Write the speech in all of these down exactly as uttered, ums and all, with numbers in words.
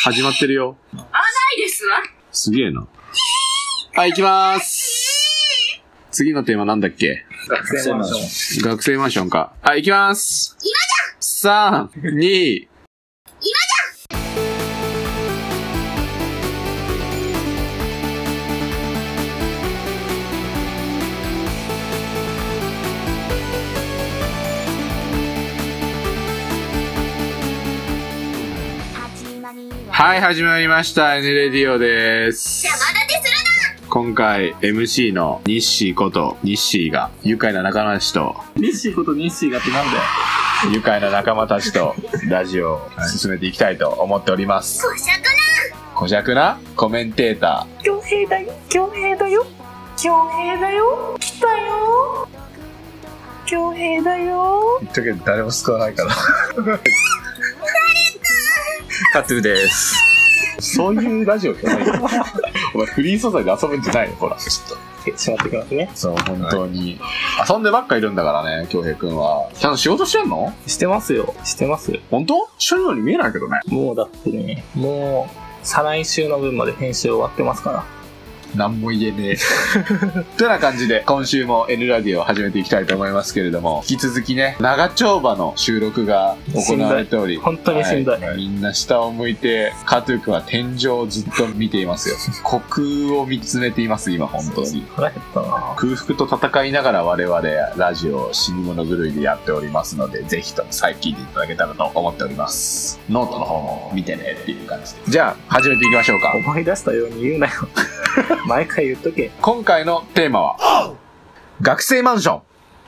始まってるよ。 あ、ないですわ。 すげえな。はい、行きまーす。次のテーマなんだっけ？ 学生マンション。 学生マンションか。はい、行きまーす。 今さん、に、 今じはい、始まりました。N レディオです。 ゃ、邪魔立てするな。 今回 エムシー のニッシーことニッシーが愉快な仲間たちとニッシーことニッシーがってなんだよ。 愉快な仲間たちとラジオを進めていきたいと思っております。 こしゃくな。 小尺なコメンテーター。恭平だよ、恭平だよ、恭平だよ、来たよ。恭平だよ。 言っとけど誰も救わないから。 カトゥーです。 そういうラジオじゃないよ。お前フリー素材で遊ぶんじゃないの？ほら。 ちょっと、しまってきますね。 そう、本当に。遊んでばっかいるんだからね、京平くんは。ちゃんと仕事してんの？ してますよ。してます。 本当？してるように見えないけどね。 もうだってね、もう、再来週の分まで編集終わってますから。 何も言えねえ。というな感じで、今週も N ラディオを始めていきたいと思いますけれども、引き続きね、長丁場の収録が行われており、 本当にしんどい、 はい、みんな下を向いて、カトゥー君は天井をずっと見ていますよ。虚空を見つめています、今、本当に。 腹減ったな。 空腹と戦いながら我々ラジオを死に物狂いでやっておりますので、ぜひとも再聞いていただけたらと思っております。ノートの方も見てねっていう感じで。じゃあ、始めていきましょうか。 思い出したように言うなよ。毎回言っとけ。 今回のテーマは、学生マンション。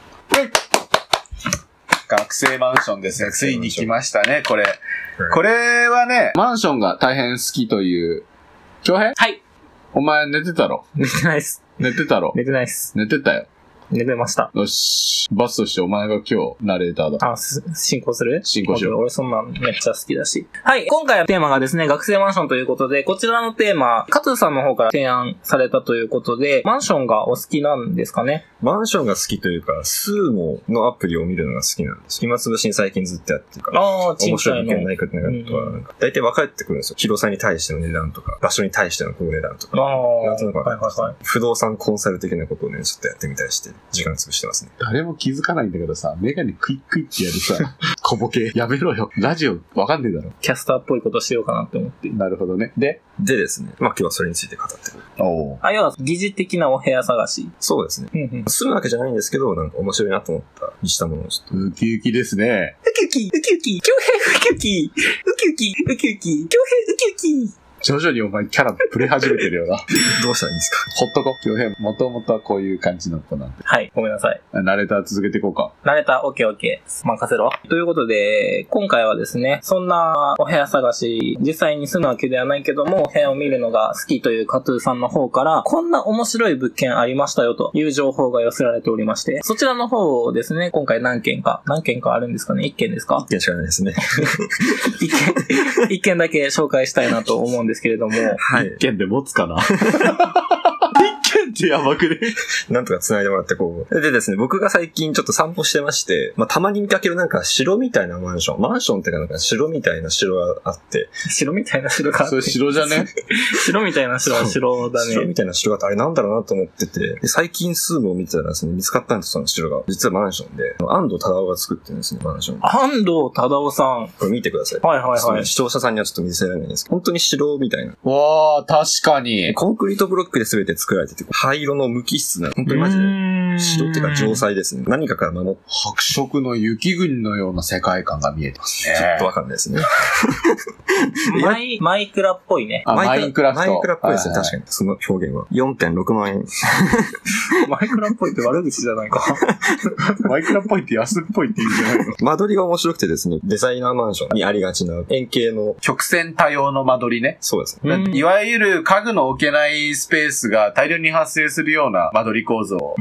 学生マンションですね。ついに来ましたね、これ。これはね、マンションが大変好きという、京平？ はい。 お前寝てたろ？ 寝てないっす。 寝てたろ？ 寝てないっす。 寝てたよ。 寝てました。 よし。バスとしてお前が今日ナレーターだ。 あ、進行する？ 進行しよう。 俺そんなんめっちゃ好きだし。はい。今回のテーマがですね、学生マンションということで、こちらのテーマ、カツーさんの方から提案されたということで、マンションがお好きなんですかね？ マンションが好きというか、スーモのアプリを見るのが好きなんです。暇つぶしに最近ずっとやってるから。 ああ、 面白い物件ないかってなかったら、なんか大体分かってくるんですよ。広さに対しての値段とか、場所に対してのこう値段とか。 ああ。 なんとなく、 はいはいはい。 不動産コンサル的なことをね、ちょっとやってみたりして、時間潰してますね。 誰も気づかないんだけどさ、メガネクイックイってやるさ、小ボケ、やめろよ。ラジオわかんねえだろ。 キャスターっぽいことしようかなって思って。 なるほどね。ででですね、まあ今日はそれについて語ってくる。 おあ、要は疑似的なお部屋探し。 そうですね。 うんうん。 住むわけじゃないんですけど、なんか面白いなと思ったにしたものをちょっと。 ウキウキですね。 ウキウキ、ウキウキ、京平ウキウキ、ウキウキ、ウキウキ、京平ウキウキ。 徐々にお前キャラプレ始めてるよな。 どうしたらいいんですか？ ほっとこ。京平、もともとはこういう感じの子なんで。 はい、ごめんなさい。 ナレーター続けていこうか。 ナレーター、オッケーオッケー。任せろ。ということで、今回はですね、そんなお部屋探し、実際に住むわけではないけども、お部屋を見るのが好きというカトゥーさんの方から、こんな面白い物件ありましたよという情報が寄せられておりまして、そちらの方をですね、今回何件か、何件かあるんですかね？いっけんですか？ いっけんしかないですね。 いっけん、いっけんだけ紹介したいなと思うんですけれども、 はい。 一件で持つかな？一件ってやばくね？ なんとか繋いでもらってこう。でですね、僕が最近ちょっと散歩してまして、まあたまに見かけるなんか城みたいなマンション。マンションってかなんか城みたいな城があって。 城みたいな城があって。 それ城じゃね？ 城みたいな城は城だね。 城みたいな城があって、あれなんだろうなと思ってて、で最近スームを見てたらですね、見つかったんです、その城が。実はマンションで、安藤忠夫が作ってるんですね、マンション。 安藤忠夫さん。 これ見てください。 はいはいはい。 視聴者さんにはちょっと見せられないんですけど、本当に城みたいな。 わー、確かに。 コンクリートブロックで全て作られてて、灰色の無機質な、本当にマジで、城っていうか城塞ですね。何かから守って。 白色の雪国のような世界観が見えてますね。 ちょっとわかんないですね。 マイ、マイクラっぽいね。 あ、マインクラフト。 マインクラっぽいですね、確かに。その表現は。よんてんろくまんえん。 マイクラっぽいって悪口じゃないか。 マイクラっぽいって安っぽいって言うんじゃないの？ 間取りが面白くてですね、デザイナーマンションにありがちな円形の。 曲線多様の間取りね。 そうですね。 いわゆる家具の置けないスペースが大量に発生するような間取り構造になっ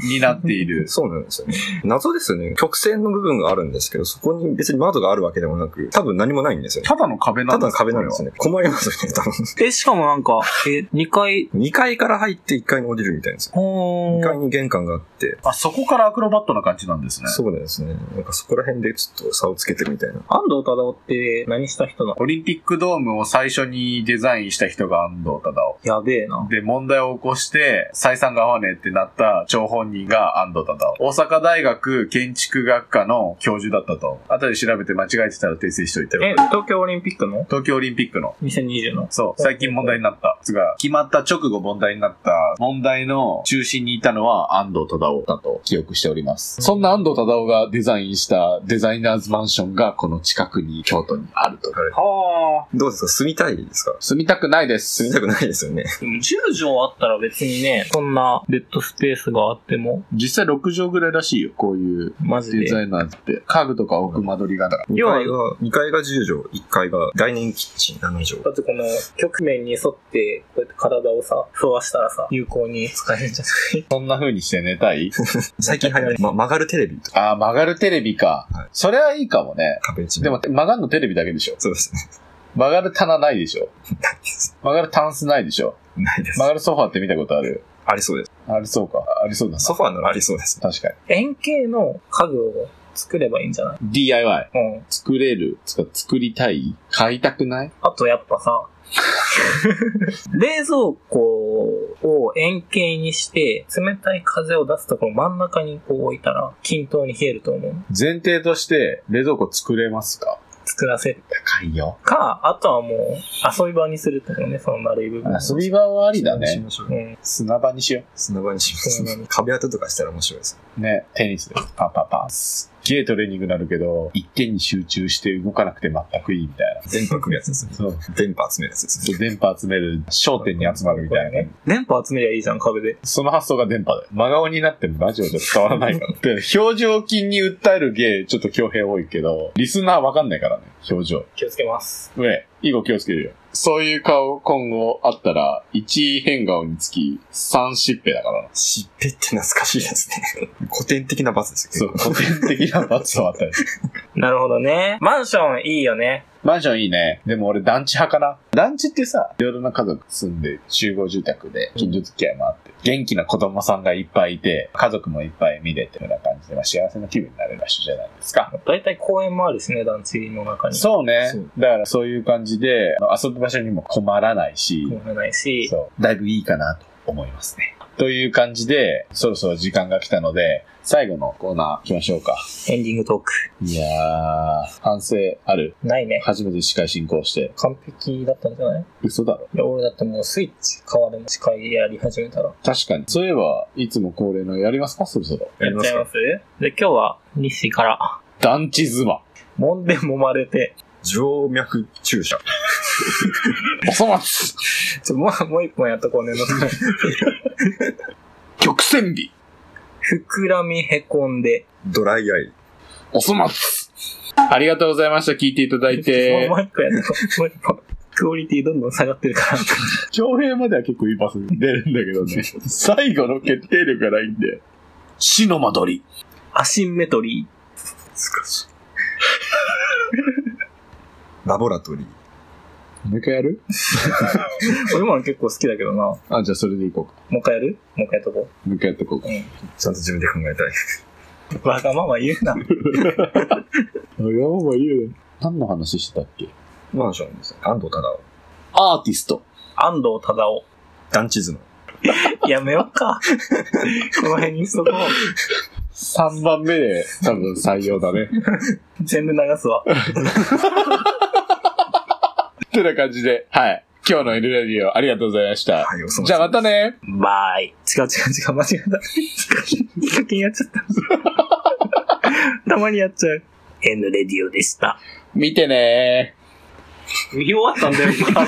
っている。 そうなんですよね。謎ですよね。曲線の部分があるんですけど、そこに別に窓があるわけでもなく、多分何もないんですよね。 ただの壁なんですただの壁なんですね。困りますよね、多分。 え、しかもなんか、え、にかい、 にかいから入っていっかいに降りるみたいなんですよ。 ほー。 にかいに玄関があって、 あ、そこからアクロバットな感じなんですね。 そうですね。なんかそこら辺でちょっと差をつけてるみたいな。 安藤忠雄って何した人なの？ オリンピックドームを最初にデザインした人が安藤忠雄。 やべえな。 で、問題を起こして、採算が合わねえってなった張本人が安藤忠雄。大阪大学建築学科の教授だったと。後で調べて間違えてたら訂正しといて。 え、東京オリンピックの？ 東京オリンピックの。 にせんにじゅうの？ そう、最近問題になった。つが、決まった直後問題になった問題の中心にいたのは安藤忠雄だと記憶しております。そんな安藤忠雄がデザインしたデザイナーズマンションがこの近くに京都にあると。 はい、 はどうですか？住みたいですか？ 住みたくないです。 住みたくないですよね。 じゅうじょうあったら別にね、そんなベッドスペースがあっても。 実際ろくじょうぐらいらしいよ、こういうマジでデザイナーズって。家具とか置く間取りがだから。 にかいが、にかいがじゅうじょう、いっかいが概念キッチンななじょう。 だってこの曲面に沿ってこうやって体をさ、沿わしたらさ、有効に使えるんじゃない？ そんな風にして寝たい？ 最近流行る、ま、曲がるテレビとか。 あー、曲がるテレビか。はい、それはいいかもね。 壁一面。 でも、曲がるのテレビだけでしょ。 そうですね。 曲がる棚ないでしょ。 ないです。 曲がるタンスないでしょ。 ないです。 曲がるソファーって見たことある？ ありそうです。 ありそうか。ありそうだな。 ソファーならありそうです。 確かに。 円形の家具を作ればいいんじゃない？ ディーアイワイ。 うん。 作れる？つか作りたい？買いたくない？ あとやっぱさ、冷蔵庫を円形にして冷たい風を出すところ真ん中にこう置いたら均等に冷えると思う。 前提として冷蔵庫作れますか？ 作らせる高いよ。 か、あとはもう遊び場にすると思うね、その丸い部分。 遊び場はありだね。 うん、 砂場にしよう。 砂場にします。壁当てとかしたら面白いです。 ね、テニスでパンパンパン。すっげえトレーニングになるけど、一点に集中して動かなくて全くいいみたいな。 電波来るやつですね。 そう。 電波集めるやつですね。 電波集める、焦点に集まるみたいなね。 電波集めりゃいいじゃん、壁で。 その発想が電波だよ。真顔になってもラジオじゃ伝わらないから。で、表情筋に訴える芸、ちょっと強兵多いけど、リスナーわかんないからね、表情。 気をつけます。 上、以後気をつけるよ。そういう顔今後あったら、いち変顔につきさんしっぺだからな。 しっぺって懐かしいですね。古典的な罰ですよ。そう、古典的な罰を与える。 なるほどね。マンションいいよね。 マンションいいね。でも俺団地派かな。団地ってさ、いろいろな家族住んで集合住宅で近所付き合いもあって、元気な子供さんがいっぱいいて、家族もいっぱい見れてるような感じで、まあ、幸せな気分になれる場所じゃないですか。 だいたい公園もあるしね、団地の中に。 そうね。 そうだからそういう感じで、遊ぶ場所にも困らないし、 困らないし、 そう。だいぶいいかなと思いますね。という感じで、そろそろ時間が来たので、最後のコーナー行きましょうか。 エンディングトーク。 いやー、反省ある？ ないね。 初めて司会進行して。 完璧だったんじゃない？ 嘘だろ。 いや、俺だってもうスイッチ変わるの司会やり始めたら。 確かに。そういえば、いつも恒例のやりますか？そろそろ。 やっちゃいます？で、今日は西から。 団地妻。 揉んで揉まれて。 静脈注射。 おそ松。 ちょ、もう、もう一本やっとこうね。 曲線美。 膨らみへこんで。 ドライアイ。 おそ松。ありがとうございました。聞いていただいて。 もう一個やっとこう。もう一個。クオリティどんどん下がってるから。 長編までは結構いいパス出るんだけどね。最後の決定力がないんで。死の間取り。 アシンメトリー。 難しい。ラボラトリー。 もう一回やる？ 俺も結構好きだけどな。 あ、じゃあそれでいこうか。 もう一回やる？もう一回やっとこう。もう一回やっとこうか。 うん。 ちゃんと自分で考えたい。 わがまま言うな。わがまま言うな。何の話してたっけ？ マンションですね。安藤忠雄。 アーティスト。 安藤忠雄。 団地図の。 やめよっか。この辺にしとこう。 さんばんめで多分採用だね。 全部流すわ。 ってな感じで、はい。今日のエルレディオありがとうございました。 はい、おそじゃあまたね。 バイ。違う違う違う、間違えた。課金やっちゃった。たまにやっちゃう。エヌレディオでした。 見てねー。見終わったんだよ、今。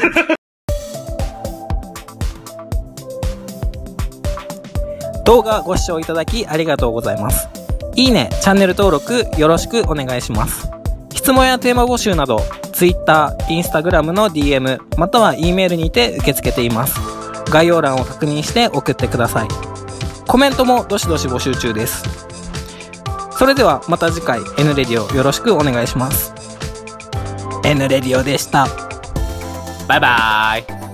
動画ご視聴いただきありがとうございます。いいね、チャンネル登録よろしくお願いします。質問やテーマ募集など、Twitter、Instagram の ディーエム、または E メールにて受け付けています。概要欄を確認して送ってください。 コメントもどしどし募集中です。それではまた次回 N レディオよろしくお願いします。N レディオでした。バイバーイ。